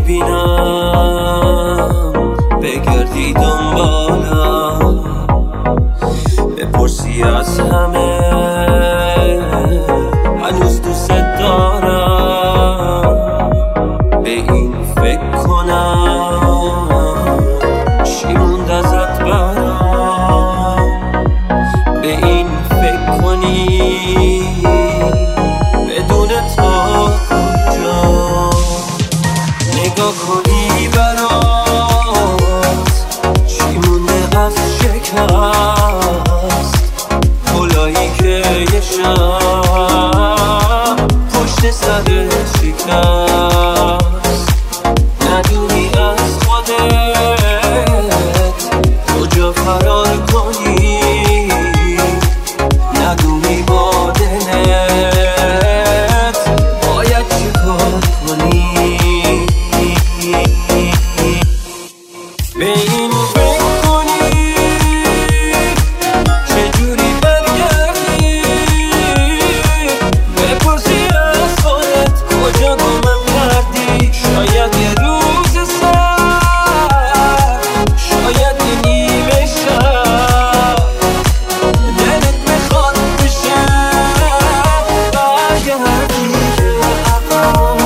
میبینم بگردی دنبالم، بپرسی از همه هنوز دوست دارم. به این فکر کنم چی موند ازت برام، به این فکر کنی بدون تو کجا، نگاه کنی برات چی مونده از شکست، گلایی که یه شب پشت سر شکست. ندونی از خودت کجا فرار کنی، ندونی با دلت باید چه کار کنی. به این فکر کنی چجوری برگردی، بپرسی از خودت کجا گمم کردی. شاید یه روز سر، شاید یه نیمه شب، دلت میخواد بشه برگردی به عقب.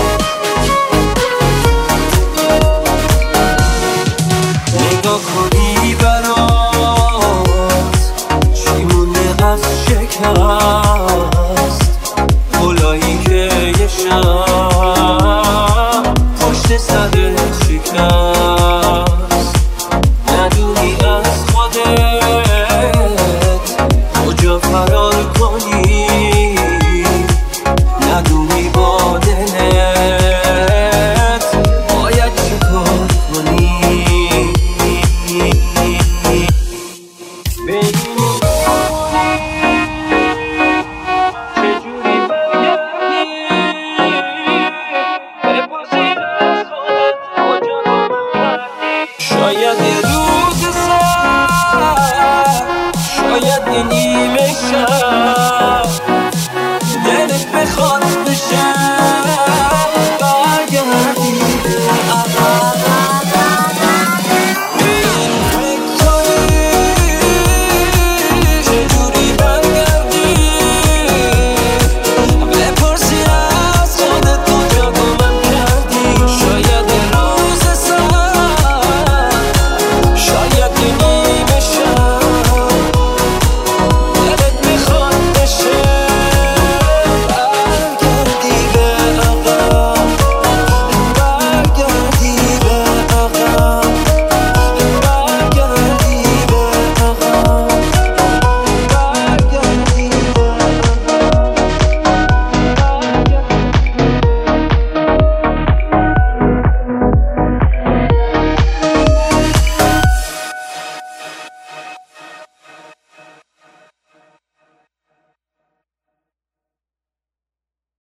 نگاه کنی